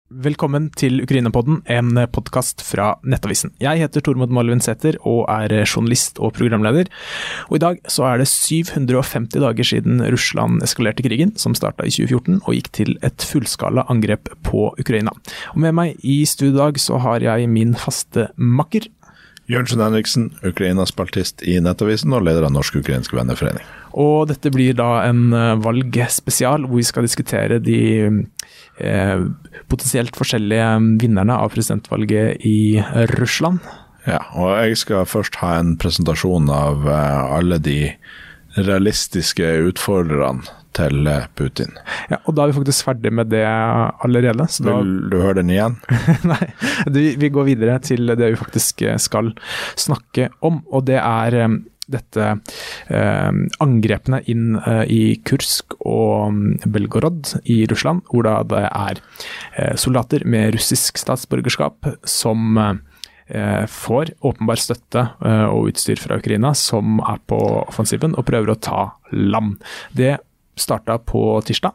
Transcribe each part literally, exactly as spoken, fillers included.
Velkommen til Ukraina-podden, en podcast fra Nettavisen. Jeg heter Tormod Malvin-Sæther og er journalist og programleder. Og i dag så er det syv hundre og femti dager siden Russland eskalerte krigen, som startet i tjue fjorten og gikk til et fullskala angrep på Ukraina. Og med meg i studio i dag så har jeg min faste makker. Jørgensen Henriksen, Ukraina-spaltist i Nettavisen og leder av Norsk-Ukrainsk Venneforening. Og dette blir da en valgspesial hvor vi skal diskutere de eh, potensielt forskjellige vinnerne av presidentvalget i Russland. Ja, og jeg skal først ha en presentasjon av uh, alle de realistiske utfordrerne til Putin. Ja, og da er vi faktisk ferdig med det allerede. Så da... Vil du høre den igjen? Nei, vi går videre til det vi faktisk skal snakke om, og det er um, dette eh, angrepene inn eh, i Kursk og Belgorod i Russland, hvor da det er eh, soldater med russisk statsborgerskap som eh, får åpenbar støtte eh, og utstyr fra Ukraina, som er på offensiven og prøver å ta land. Det startet på tirsdag,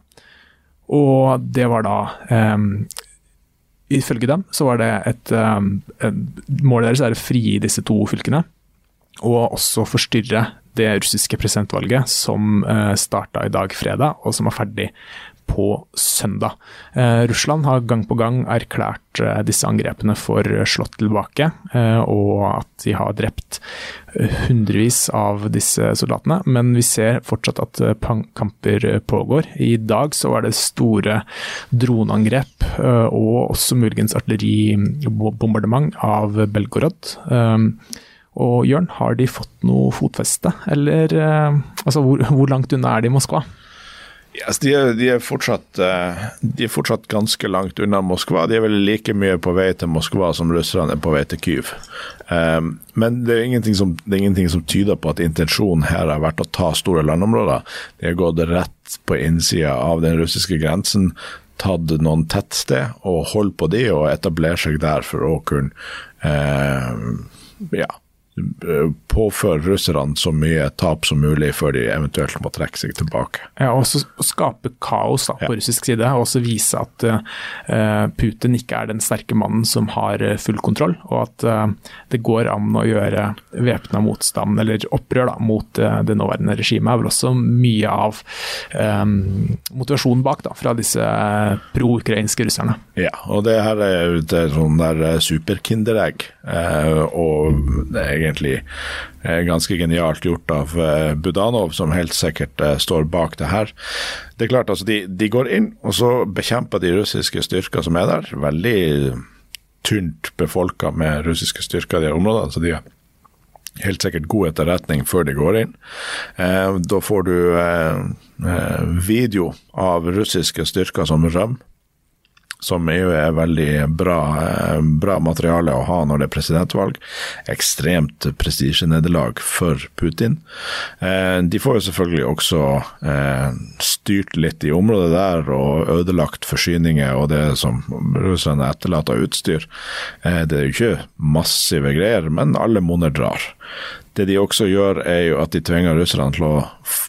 og det var da eh, ifølge dem så var det et, eh, et mål deres er å frigi disse to fylkene, og også forstyrre det russiske presidentvalget som eh, startet i dag fredag, og som er ferdig på søndag. Eh, Russland har gang på gang erklært eh, disse angrepene for slått tilbake, eh, og at de har drept hundrevis av disse soldatene, men vi ser fortsatt at eh, kamper pågår. I dag så var det store droneangrep, eh, og også muligens artilleribombardement av Belgorod. Eh, Og Jørn, har de fått noe fotfeste, eller eh, altså, hvor, hvor langt unna er de i Moskva? Yes, de, er, de, er fortsatt, de er fortsatt ganske langt unna Moskva. De er vel like mye på vei til Moskva som russerne er på vei til Kyiv. Um, men det er, ingenting som, det er ingenting som tyder på at intensjonen her har vært å ta store landområder. De har gått rett på innsida av den russiske grensen, tatt noen tettsted og holdt på de og etablert seg der for å kunne uh, ja, påføre russerne så mye tap som mulig før de eventuelt må trekke seg tilbake. Ja, og også skape kaos da, på ja. russisk side, og også vise at uh, Putin ikke er den sterke mannen som har full kontroll, og at uh, det går an å gjøre væpnet motstand eller opprør da, mot uh, det nåværende regimet, er vel også mye av um, motivasjonen bak da, fra disse uh, pro-ukrainske russerne. Ja, og det her er jo et sånn der superkinderegg, uh, og det er egentlig eh, ganske genialt gjort av eh, Budanov, som helt sikkert eh, står bak det her. Det er klart, altså, de, de går inn, og så bekjemper de russiske styrker som er der. Veldig tynt befolket med russiske styrker i de områdene, så de har helt sikkert god etterretning før de går inn. Eh, da får du eh, video av russiske styrker som rømmer, som jo er veldig bra, bra materiale å ha når det er presidentvalg. Ekstremt prestisjenederlag for Putin. De får jo selvfølgelig også styrt litt i området der og ødelagt forsyninger og det som russerne etterlater av utstyr. Det er jo ikke massive greier, men alle monner drar. Det de også gjør er jo at de tvinger russerne til å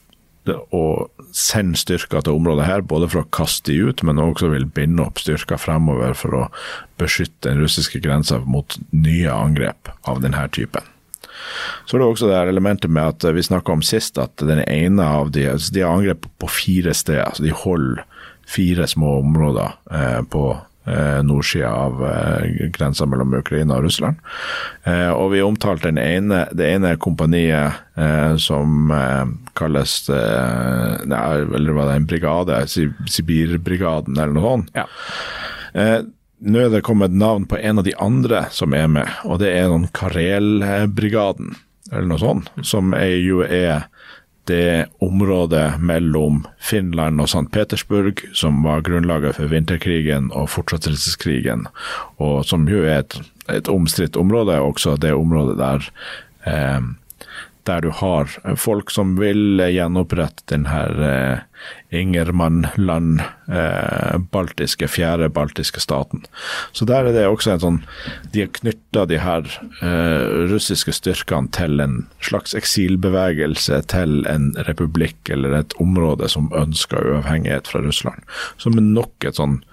og sende styrker til området her, både for å kaste de ut, men også vil binde opp styrker fremover for å beskytte den russiske grensen mot nye angrep av denne typen. Så er det også det elementet med at vi snakket om sist, at den ene av de, altså de har angrep på fire steder, altså de holder fire små områder eh, på nordsida av eh, grensen mellom Ukraina og Russland. Eh, og vi omtalte den ene, det ene kompaniet eh, som eh, kalles, eh, nei, eller var det en brigade, Sibirbrigaden eller noe sånt. Ja. Eh, nå er det kommet navn på en av de andre som er med, og det er noen Karelbrigaden, eller noe sånt, som er, jo er det området mellom Finland og Sankt Petersburg, som var grunnlaget for vinterkrigen og fortsettelseskrigen, og som jo er et, et omstridt område, også det området der eh, der du har folk som vil gjenopprette den her eh, Ingermanland eh, baltiske, fjerde baltiske staten. Så der er det også en sånn, de har knyttet de her eh, russiske styrkene til en slags eksilbevegelse, til en republikk eller et område som ønsker uavhengighet fra Russland. Som er nok et sånn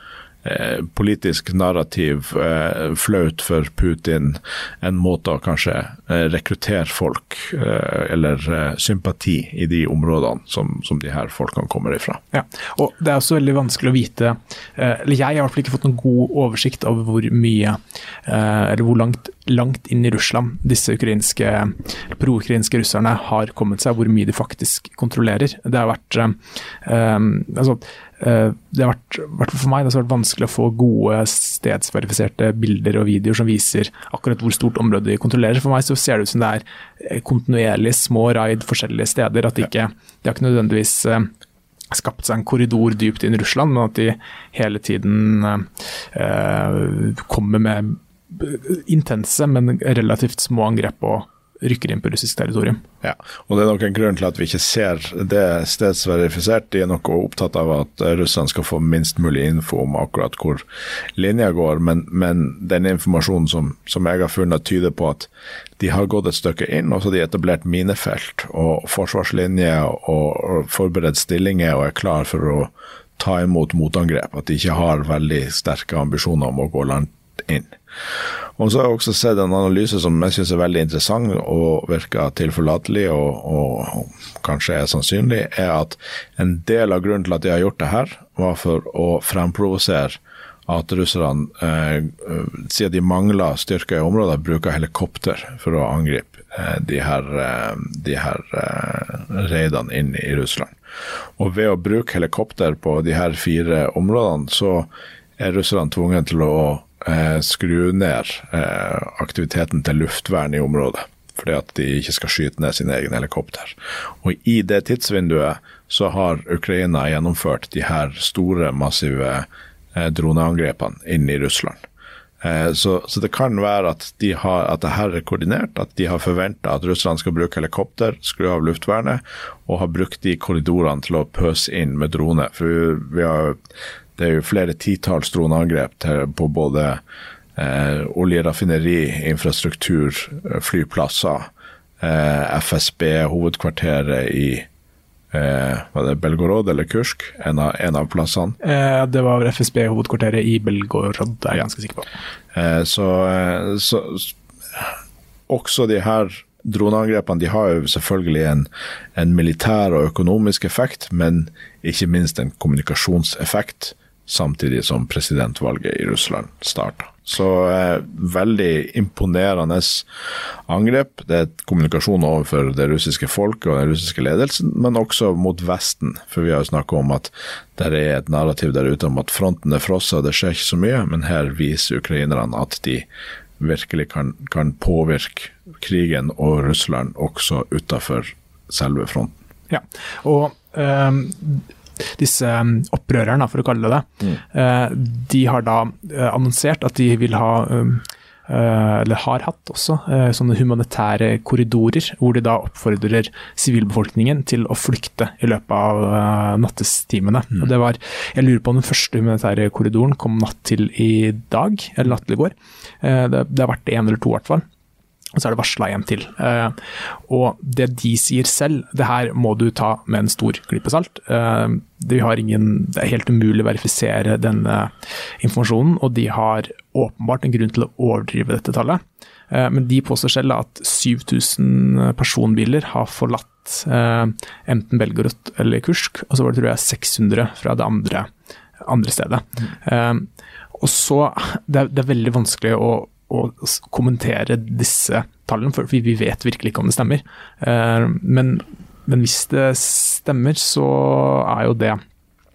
eh, politisk narrativ eh, flaut for Putin, en måte å kanskje eh, rekruttere folk eh, eller eh, sympati i de områdene som, som de her folkene kommer ifra. Ja, og det er også veldig vanskelig å vite, eh, eller jeg har i hvert fall ikke fått noen god oversikt over hvor mye, eh, eller hvor langt, langt inn i Russland disse ukrainske, pro-ukrainske russerne har kommet seg, hvor mye de faktisk kontrollerer. Det har vært, eh, altså, eh, det har vært, i hvert fall for meg, det har vært vanskelig å få gode stedsverifiserte bilder og videoer som viser akkurat hvor stort område de kontrollerer. For meg så ser det ut som det er kontinuerlig små raid forskjellige steder, at de ikke, de har ikke nødvendigvis eh, skapt seg en korridor dypt inn i Russland, men at de hele tiden eh, kommer med intense, men relativt små angrep og rykker inn på russisk territorium. Ja, og det er nok en grunn til at vi ikke ser det stedsverifisert. De er nok opptatt av at Russland skal få minst mulig info om akkurat hvor linja går, men, men den informasjonen som, som jeg har funnet tyder på at de har gått et stykke inn, og så har de etablert minefelt og forsvarslinjer og, og forberedt stillinger og er klar for å ta imot motangrep, at de ikke har veldig sterke ambisjoner om å gå langt inn. Og så har jeg også sett en analyse som jeg synes er veldig interessant og virker tilforlatelig og, og, og kanskje er sannsynlig, er at en del av grunnen til at de har gjort det her var for å fremprovosere at russerne, eh, siden de mangler styrker i området, bruker helikopter for å angripe eh, de her, eh, de her eh, reidene inn i Russland. Og ved å bruke helikopter på de her fire områdene, så er russerne tvunget til å eh, skru ned eh, aktiviteten til luftvern i området, fordi at de ikke skal skyte ned sine egne helikopter. Og i det tidsvinduet så har Ukraina gjennomført de her store, massive eh, droneangrepene inn i Russland. Eh, så, så det kan være at, de har, at det her er koordinert, at de har forventet at Russland skal bruke helikopter, skru av luftvernet, og har brukt de korridorene til å pøse inn med drone. For vi, vi har Det er jo flere titalls droneangrep på både eh, oljeraffineri, infrastruktur, flyplasser, eh, F S B, hovedkvarteret i eh, var det Belgorod eller Kursk, en av, en av plassene. Eh, det var F S B-hovedkvarteret i Belgorod, det er jeg ganske sikker på. Eh, så, så også de her droneangrepene, de har jo selvfølgelig en, en militær og økonomisk effekt, men ikke minst en kommunikasjonseffekt, samtidig som presidentvalget i Russland startet. Så eh, veldig imponerende angrep. Det er et kommunikasjon overfor det russiske folket og den russiske ledelsen, men også mot Vesten, for vi har jo snakket om at det er et narrativ der ute om at fronten er frosset, det skjer ikke så mye, men her viser ukrainerne at de virkelig kan, kan påvirke krigen og Russland også utenfor selve fronten. Ja, og um disse opprørerne, for å kalle det det, mm. de har da annonsert at de vil ha, eller har hatt også, sånne humanitære korridorer, hvor de da oppfordrer sivilbefolkningen til å flykte i løpet av nattestimene. Mm. Og det var, jeg lurer på om den første humanitære korridoren kom natt til i dag, eller natt til i går. Det, det har vært en eller to i hvert fall. Og så er det varslet hjem til. Uh, og det de sier selv, det her må du ta med en stor klype salt. Uh, de har ingen, det er helt umulig å verifisere denne informasjonen, og de har åpenbart en grunn til å overdrive dette tallet. Uh, men de påstår selv at syv tusen personbiler har forlatt uh, enten Belgorod eller Kursk, og så var det, tror jeg, seks hundre fra det andre, andre stedet. Mm. Uh, og så, det er, det er veldig vanskelig å å kommentere disse tallene, for vi vet virkelig ikke om det stemmer. Men, men hvis det stemmer, så er jo det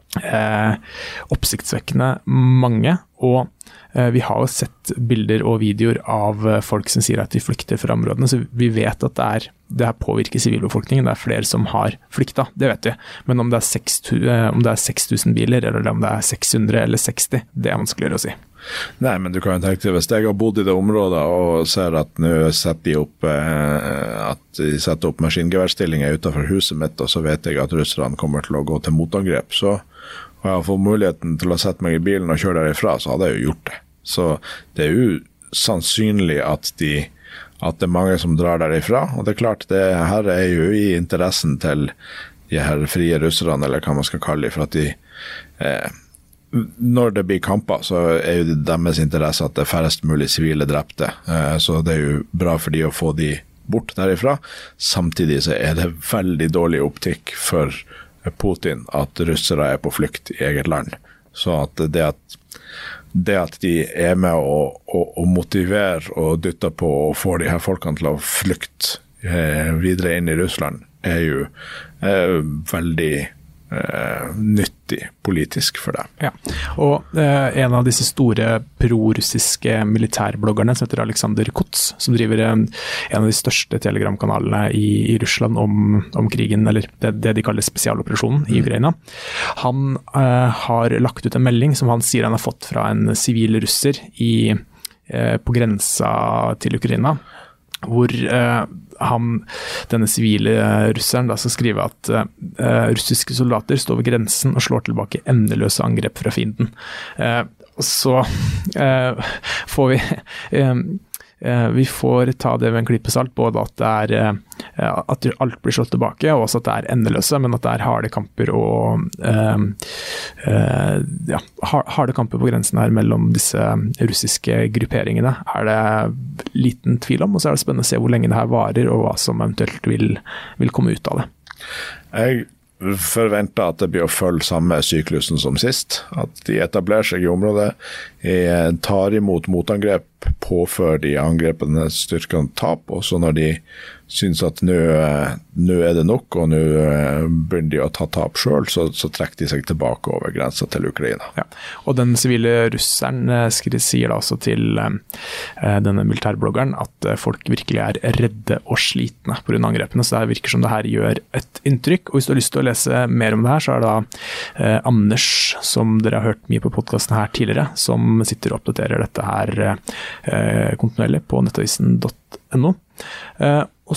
eh, oppsiktsvekkende mange, og eh, vi har jo sett bilder og videoer av folk som sier at de flykter fra områdene, så vi vet at det, er, det her påvirker sivilbefolkningen, det er flere som har flykta, det vet vi. Men om det er seks tusen biler, eller om det er seks hundre eller seksti, det er vanskeligere å si. Nei, men du kan jo tenke til, hvis jeg har bodd i det området og ser at nå setter de opp, eh, at de setter opp maskingeværstillinger utenfor huset mitt, og så vet jeg at russerne kommer til å gå til motangrep, så og jeg har fått muligheten til å sette meg i bilen og kjøre derifra, så hadde jeg jo gjort det. Så det er jo sannsynlig at, de, at det er mange som drar derifra, og det er klart, det her er jo i interessen til de her frie russerne, eller hva man skal kalle dem, for at de... Eh, når det blir kamper, så er jo deres interesse at det er færrest mulig sivile drepte. Så det er jo bra for de å få de bort derifra. Samtidig så er det veldig dårlig optikk for Putin at russere er på flukt i eget land. Så at det at, det at de er med å, å, å motivere og dytte på og får de her folkene til å flykte videre inn i Russland, er jo eh, veldig Uh, nyttig politisk for det. Ja, og uh, en av disse store pro-russiske militærbloggerne som heter Alexander Kots, som driver um, en av de største telegramkanalene i, i Russland om, om krigen, eller det, det de kaller spesialoperasjonen i Ukraina. Han uh, har lagt ut en melding som han sier han har fått fra en sivil russer i, uh, på grensa til Ukraina, hvor uh, han, denne sivile uh, russeren da skal skrive at uh, russiske soldater står ved grensen og slår tilbake endeløse angrep fra fienden. Uh, og så uh, får vi uh, uh, vi får ta det ved en klype salt, både at det er uh, at alt blir slått tilbake, og også at det er endeløse, men at det er harde kamper og uh, uh, ja, harde kamper på grensen her mellom disse russiske grupperingene er det liten tvil om, og så er det spennende å se hvor lenge det her varer, og hva som eventuelt vil, vil komme ut av det. Jeg forventer at det blir å følge samme syklusen som sist, at de etablerer seg i området, tar imot motangrep, påfører de angrepene styrkene tap, og så når de synes at nå er det nok, og nå begynner de å ta tap selv, så, så trekker de seg tilbake over grensen til Ukraina. Ja. Og den sivile russeren sier da også til uh, denne militærbloggeren at uh, folk virkelig er redde og slitne på grunn av angrepene, så det virker som det her gjør et inntrykk. Og hvis du har lyst til å lese mer om det her, så er det da uh, Anders, som dere har hørt mye på podcasten her tidligere, som sitter og oppdaterer dette her uh, kontinuerlig på nettavisen punktum no. Uh, og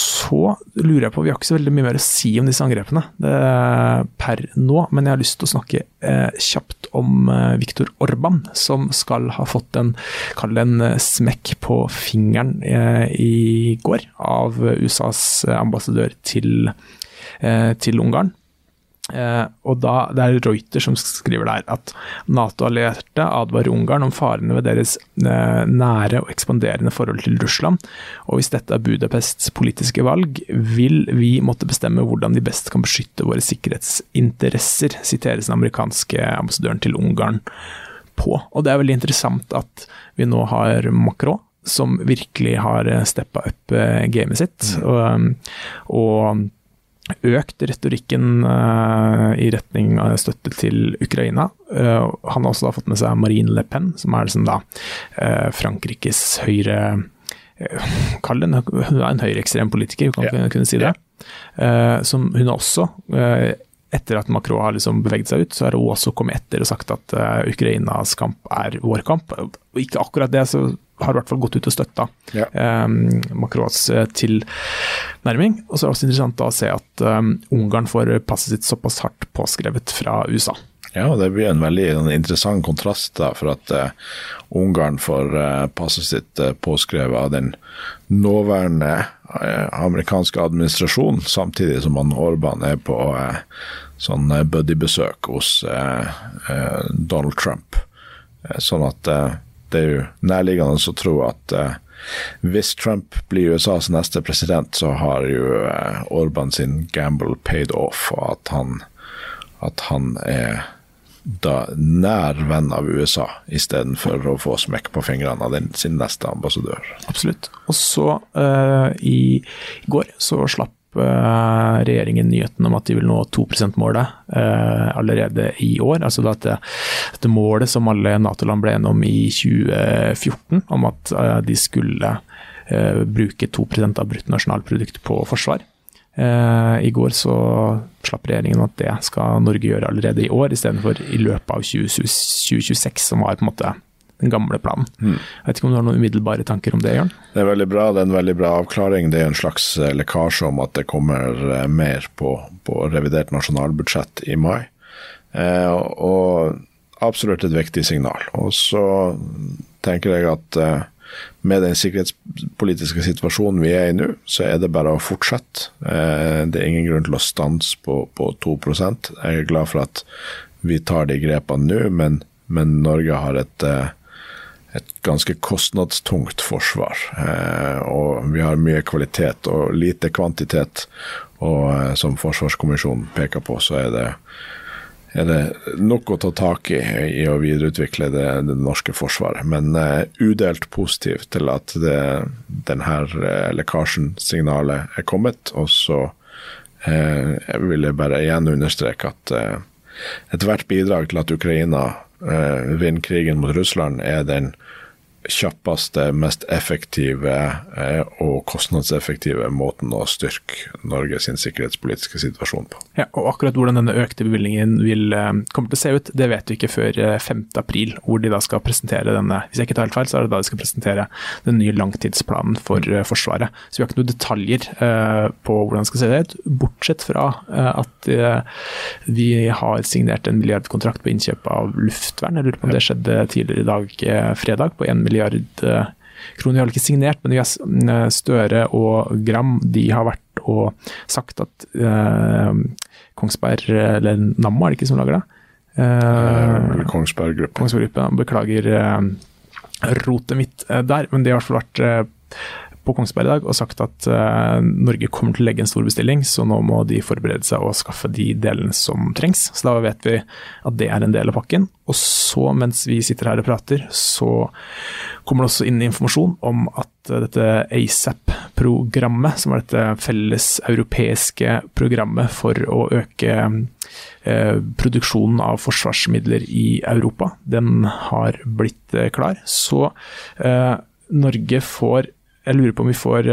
så lurer jeg på, vi har ikke så veldig mye mer å si om disse angrepene uh, per nå, men jeg har lyst til å snakke uh, kjapt om uh, Viktor Orbán, som skal ha fått en, kall det en uh, smekk på fingeren uh, i går av uh, U S A's ambassadør til, uh, til Ungarn. Eh, og da, det er Reuters som skriver der at NATO-allierte advarer Ungarn om farene ved deres eh, nære og ekspanderende forhold til Russland, og hvis dette er Budapests politiske valg, vil vi måtte bestemme hvordan de best kan beskytte våre sikkerhetsinteresser, siteres den amerikanske ambassadøren til Ungarn på. Og det er veldig interessant at vi nå har Macron, som virkelig har steppet opp eh, gamet sitt, og, og økt retorikken uh, i retning av støtte til Ukraina. Uh, han har også da fått med seg Marine Le Pen, som er liksom da uh, Frankrikes høyre, uh, kall den, hun er en høyreekstrem politiker, hun kan yeah. kunne si det. Uh, som hun har også, uh, etter at Macron har liksom beveget seg ut, så har hun også kommet etter og sagt at uh, Ukrainas kamp er vår kamp. Og ikke akkurat det, så har i hvert fall gått ut og støtta ja. um, Macrons uh, tilnærming. Og så er det også interessant da å se at um, Ungarn får passet sitt såpass hardt påskrevet fra U S A. Ja, og det blir en veldig en interessant kontrast da, for at uh, Ungarn får uh, passet sitt uh, påskrevet av den nåværende uh, amerikanske administrasjonen, samtidig som man Orbán er på uh, sånn uh, buddy-besøk hos uh, uh, Donald Trump. Uh, sånn at uh, det er jo nærliggende å tro at uh, hvis Trump blir U S A's neste president, så har jo uh, Orbán sin gamble paid off, og at han, at han er da nær venn av U S A, i stedet for å få smekk på fingrene av den, sin neste ambassadør. Absolutt. Og så uh, i går så slapp regjeringen nyheten om at de vil nå to prosent-målet eh, allerede i år. Altså dette, dette målet som alle NATO-land ble enige om i tjue fjorten, om at eh, de skulle eh, bruke to prosent av bruttonasjonalprodukt på forsvar. Eh, I går så slapp regjeringen at det skal Norge gjøre allerede i år, i stedet for i løpet av tjue tjueseks, som var på en måte den gamle planen. Mm. Jeg vet ikke om du har noen umiddelbare tanker om det, Jørn? Det er veldig bra, det er en veldig bra avklaring. Det er en slags lekkasje om at det kommer mer på, på revidert nasjonalbudsjett i mai. Eh, og absolutt et viktig signal. Og så tenker jeg at eh, med den sikkerhetspolitiske situasjonen vi er i nå, så er det bare å fortsette. Eh, det er ingen grunn til å stanse på, på to prosent. Jeg er glad for at vi tar de grepene nå, men, men Norge har et, et ganske kostnadstungt forsvar. Og vi har mye kvalitet og lite kvantitet. Og som Forsvarskommisjonen peker på, så er det er det nok å ta tak i i å videreutvikle det, det norske forsvaret. Men uh, udelt positivt til at det, denne uh, lekkasjen signalet er kommet, og så uh, jeg vil jeg bare igjen understreke at uh, et hvert bidrag til at Ukraina uh, vinner krigen mot Russland er den kjappeste, mest effektive eh, og kostnadseffektive måten å styrke Norges sikkerhetspolitiske situasjon på. Ja, og akkurat hvordan denne økte bevilgningen vil eh, komme til å se ut, det vet vi ikke før eh, femte april, hvor de da skal presentere denne, hvis jeg ikke tar helt feil, så er det da de skal presentere den nye langtidsplanen for eh, Forsvaret. Så vi har ikke noen detaljer eh, på hvordan det skal se ut, bortsett fra eh, at eh, vi har signert en milliardkontrakt på innkjøp av luftvern. Jeg lurer på om det skjedde tidligere i dag, eh, fredag, på en milliard kroner. Vi har ikke signert, men vi har Støre og Gram, de har vært og sagt at eh, Kongsberg, eller Nammo er det ikke som lager det? Eh, Kongsberg Gruppe. Kongsberg Gruppe, beklager eh, rotet mitt eh, der, men de har i hvert fall vært eh, på Kongsberg i dag og sagt at uh, Norge kommer til å legge en stor bestilling, så nå må de forberede seg og skaffe de delene som trengs. Så da vet vi at det er en del av pakken. Og så, mens vi sitter her og prater, så kommer det også inn informasjon om at uh, dette ASAP-programmet, som er dette felles europeiske programmet for å øke uh, produksjonen av forsvarsmidler i Europa, den har blitt uh, klar. Så uh, Norge får Jeg lurer på om vi får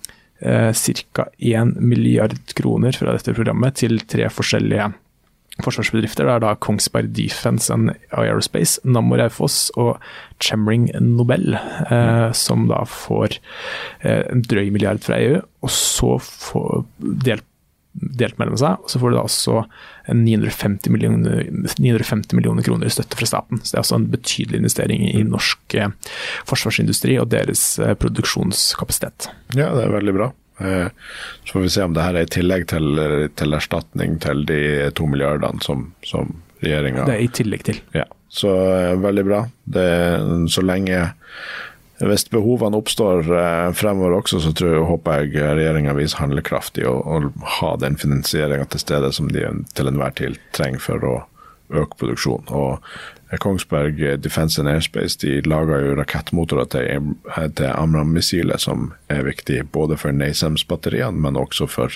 eh, ca. en milliard kroner fra dette programmet til tre forskjellige forsvarsbedrifter. Det er da Kongsberg Defence and Aerospace, Nammo Raufoss og Chemring Nobel, eh, som da får eh, en drøy milliard fra E U, og så får delt delt mellom seg, og så får du da også ni hundre femti millioner, ni hundre femti millioner kroner i støtte fra staten. Så det er også en betydelig investering i norsk eh, forsvarsindustri og deres eh, produksjonskapasitet. Ja, det er veldig bra. Eh, så får vi se om det her er i tillegg til, til erstatning til de to milliardene som, som regjeringen... Det er i tillegg til. Ja, så eh, veldig bra. Det, så lenge Hvis behovene oppstår eh, fremover også, så tror jeg, håper jeg regjeringen viser handlekraft i å, å ha den finansieringen til stede som de til enhver tid trenger for å øke produksjon. Og Kongsberg Defence and Airspace de lager jo rakettmotorer til, til Amram-missilet, som er viktig både for NASAMS-batteriene, men også for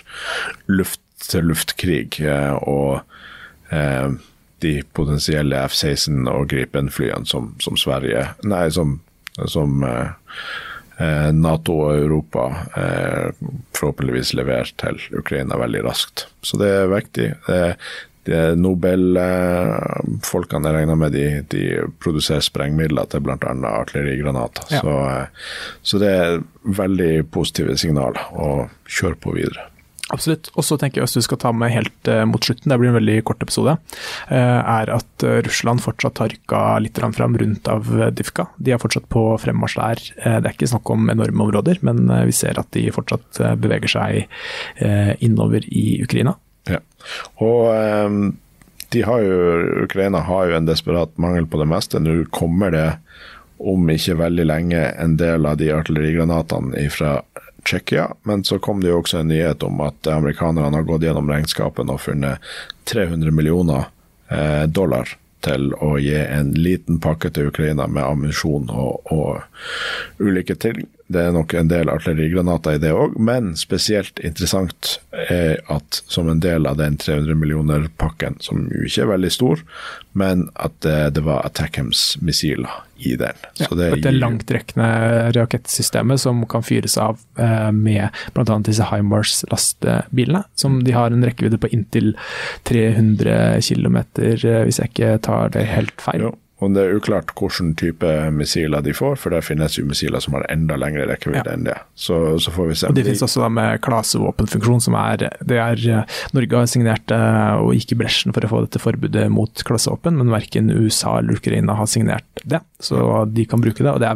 luft-til-luftkrig og eh, de potensielle F seksten og Gripen-flyene som, som Sverige, nei, som som eh, NATO og Europa eh, forhåpentligvis leverer til Ukraina veldig raskt. Så det er viktig. Det, det er Nobel-folkene jeg regner med, de, de produserer sprengmidler til blant annet artillerigranater. Ja. Så, eh, så det er veldig positive signaler, og kjør på videre. Absolutt. Og så tenker jeg hvis du skal ta med helt uh, mot slutten, det blir en veldig kort episode, uh, er at uh, Russland fortsatt har rykket litt fram rundt av Avdiivka. De er fortsatt på fremmarsj der. Uh, det er ikke snakk om enorme områder, men uh, vi ser at de fortsatt uh, beveger seg uh, innover i Ukraina. Ja, og um, de har jo, Ukraina har jo en desperat mangel på det meste. Nå kommer det om ikke veldig lenge en del av de artillerigranatene fra Tsjekkia, men så kom det jo også en nyhet om at amerikanerne har gått gjennom regnskapen og funnet tre hundre millioner eh, dollar til å gi en liten pakke til Ukraina med ammunisjon og, og ulike ting. Det er nok en del artillerigranater i det også, men spesielt interessant er at som en del av den tre hundre millioner pakken, som jo ikke er veldig stor, men at det, det var Attackams-missiler i den. Ja, så det er et langtrekkende rakettsystemet som kan fyres av eh, med blant annet disse HIMARS-lastebilene, som de har en rekkevidde på inntil tre hundre kilometer, hvis jeg ikke tar det helt feil. Jo. Og det er uklart hvilken type missiler de får, for det finnes jo missiler som har enda lengre rekkevidde ja. enn det. Så, så får vi se. Og det de... finnes også da med klasevåpenfunksjon, som er, det er Norge har signert og gikk i bresjen for å få dette forbudet mot klasevåpen, men hverken U S A eller Ukraina har signert det, så de kan bruke det, og det er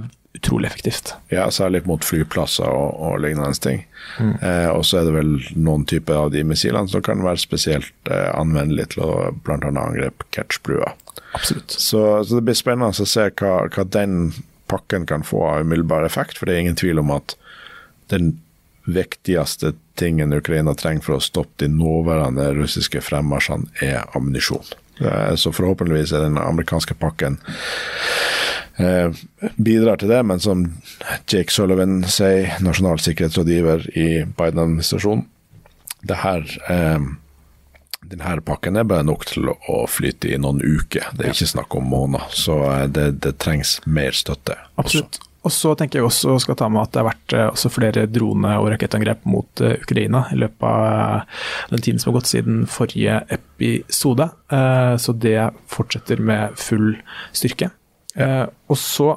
utrolig effektivt. Ja, særlig mot flyplasser og, og lignende ting. Mm. Eh, og så er det vel noen typer av de missilene som kan være spesielt eh, anvendelige til å blant annet angrepe catchbrua. Absolutt. Så, så det blir spennende å se hva, hva den pakken kan få av umiddelbar effekt, for det er ingen tvil om at den viktigste tingen Ukraina trenger for å stoppe de nåværende russiske fremmarsjene er ammunisjon. Så forhåpentligvis er den amerikanske pakken eh, bidrar til det, men som Jake Sullivan sier, nasjonal sikkerhetsrådgiver i Biden-administrasjonen, det her eh, denne pakken er bare nok til å flyte i noen uker. Det er ikke snakk om måneder, så det, det trengs mer støtte. Absolutt. Og så tenker jeg også skal ta med at det har vært også flere drone- og rakettangrep mot Ukraina i løpet av den tiden som har gått siden forrige episode. Så det fortsetter med full styrke. Og så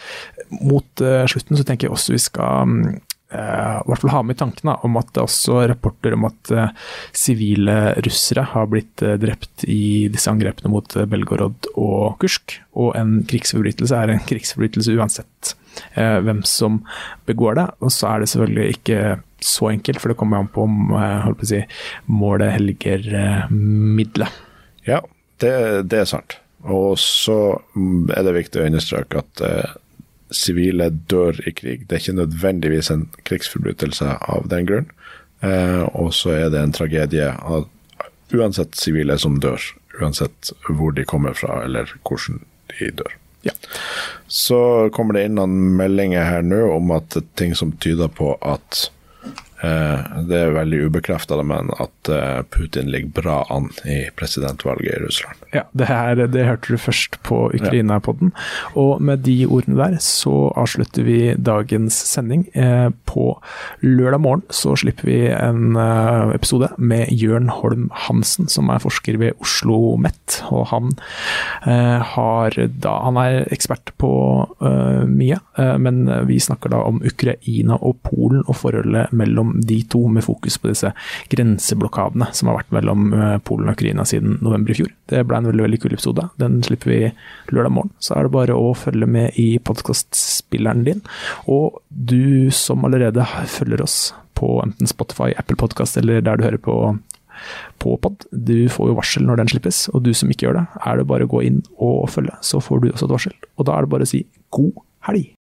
mot slutten så tenker jeg også vi skal Uh, i hvert fall ha med i tankene om at det også er rapporter om at uh, sivile russere har blitt uh, drept i disse angrepene mot uh, Belgorod og Kursk, og en krigsforbrytelse er en krigsforbrytelse uansett uh, hvem som begår det, og så er det selvfølgelig ikke så enkelt, for det kommer an på om uh, holdt på å si, målet helger uh, middelet. Ja, det, det er sant, og så er det viktig å understreke at uh, sivile dør i krig. Det er ikke nødvendigvis en krigsforbrytelse av den grunn. Eh, og så er det en tragedie av uansett sivile som dør, uansett hvor de kommer fra eller hvordan de dør. Ja. Så kommer det inn noen meldinger her nå om at ting som tyder på at eh, det er veldig ubekreftet, men at eh, Putin ligger bra an i presidentvalget i Russland. Ja, det, her, det hørte du først på Ukraina-podden. Og med de ordene der så avslutter vi dagens sending. Eh, på lørdag morgen så slipper vi en uh, episode med Jørn Holm Hansen, som er forsker ved Oslo Met. Og han, eh, har da, han er ekspert på uh, mye, uh, men vi snakker da om Ukraina og Polen og forholdet mellom de to, med fokus på disse grenseblokadene som har vært mellom uh, Polen og Ukraina siden november i fjor. Det ble en veldig, veldig kul episode. Den slipper vi lørdag morgen. Så er det bare å følge med i podcastspilleren din. Og du som allerede følger oss på enten Spotify, Apple Podcast eller der du hører på, på pod, du får jo varsel når den slippes. Og du som ikke gjør det, er det bare å gå inn og følge, så får du også et varsel. Og da er det bare å si god helg!